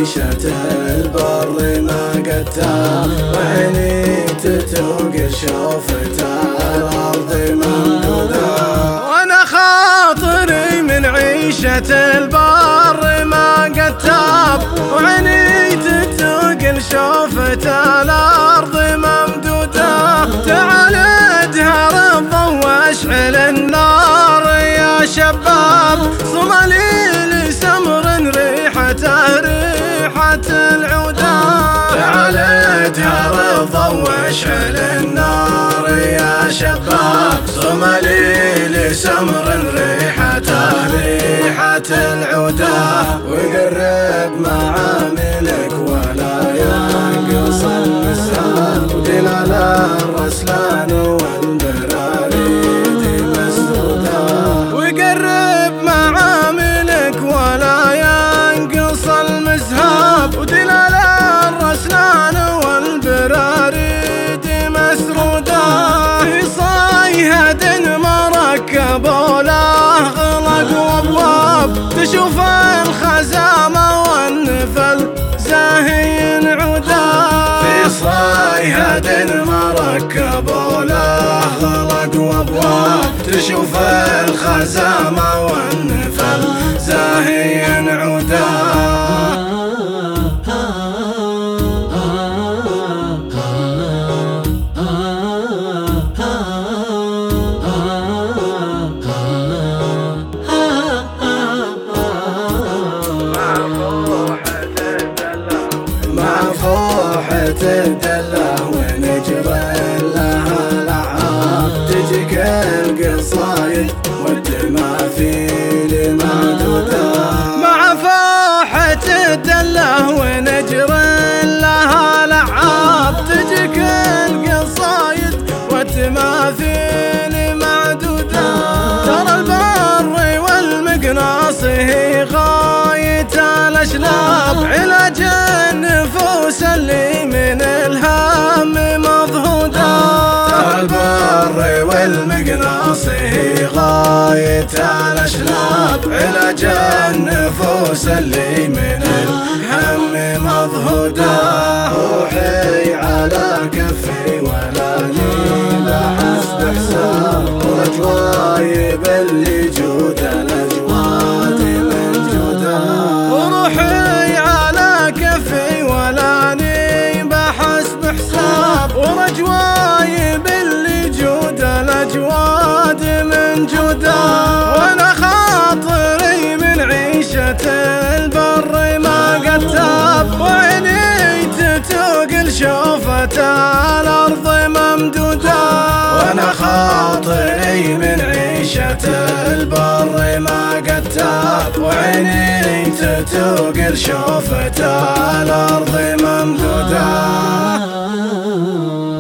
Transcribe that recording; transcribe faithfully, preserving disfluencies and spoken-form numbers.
عيشة البر ما قتاب، وعيني تتوق شوفة الأرض ممدودة. وانا خاطري من عيشة البر ما قتاب، وعيني تتوق شوفة الأرض ممدودة. تعال ادهر الضو واشعل النار يا شباب، صوماليل سمر ريحته ريحة العوده. تعال ادهر الضو واشعل النار يا شباب، صوماليل سمر ريحته ريحة العوده. وقرب معاملك ولا ينقص المسام، ودلال الرسلان والبراريد مسدوده. وقرب معاملك ولا ينقص المسهاب، ودلال الرسلان والبراريد مسروده. في صيهد مركب وله غلق وابواب، تشوف الخزامة والنفل زاهي عوده. في صيهد مركب وله غلق وابواب، تشوف الخزامة والنفل زاهي عوده. تدلع ونجرى لها الأعاب، تجيك القصايد والتماثيل معدودة. مع فوحة الدلة ونجرى لها الأعاب، تجيك القصايد والتماثيل معدودة. ترى البر والمقناص هي غاية الأشناب، علاج النفوس اللي من الهم مضهودة. ترى البر والمقناص هي غاية الأشناب، علاج النفوس اللي من الهم مضهودة. روحي على كفي ولا لي بحسب حساب، ورجواي باللي جود الأجواد من جوده. وروحي على كفي ولا لي بحسب حساب، ورجواي باللي جود الأجواد من جوده. وانا خاطري من عيشة البر ما قتاب، وعيني تتوق شوفة الأرض ممدودة. وانا خاطري من عيشة البر ما قتاب، وعيني تتوق شوفة الأرض ممدودة.